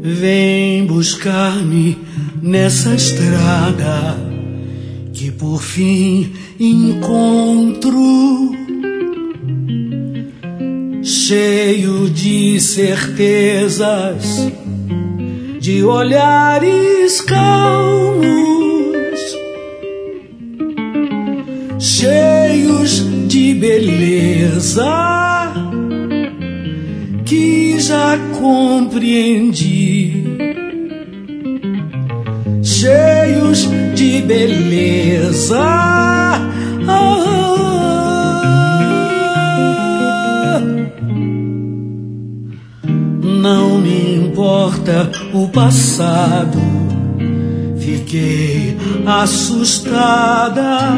Vem buscar-me nessa estrada que por fim encontro, cheio de certezas, de olhares calmos, cheios de beleza que já compreendi, cheios de beleza. Não me importa o passado, fiquei assustada,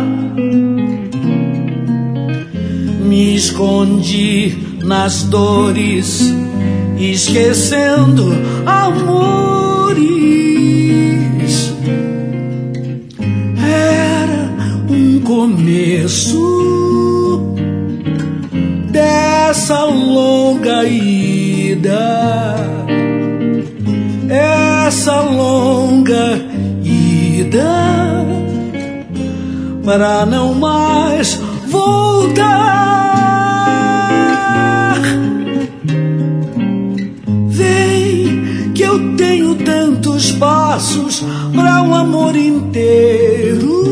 me escondi nas dores, esquecendo amores. Era um começo dessa longa ida, essa longa ida para não mais voltar. Vem que eu tenho tantos passos para um amor inteiro,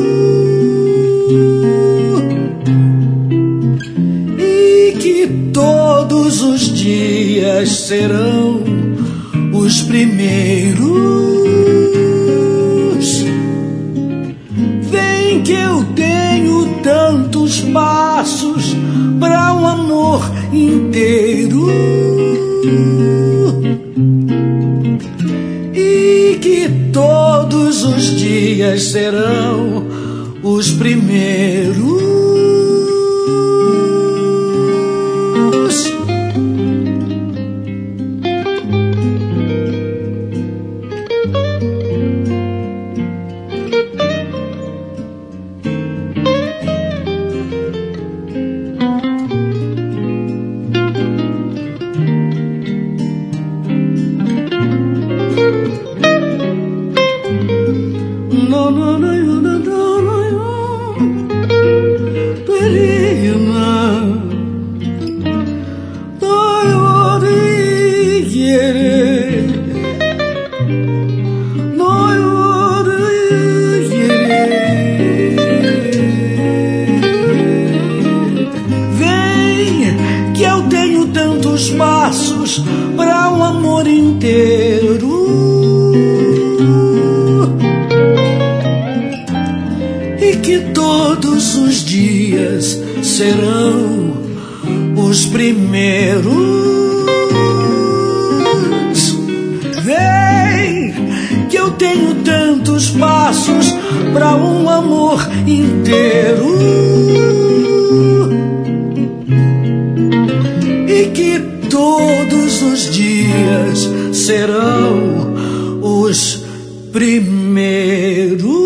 e que todos os dias serão os primeiros. Vem que eu tenho tantos passos para um amor inteiro, e que todos os dias serão os primeiros. Passos para um amor inteiro, e que todos os dias serão os primeiros. Vem que eu tenho tantos passos para um amor inteiro, e que todos os dias serão os primeiros.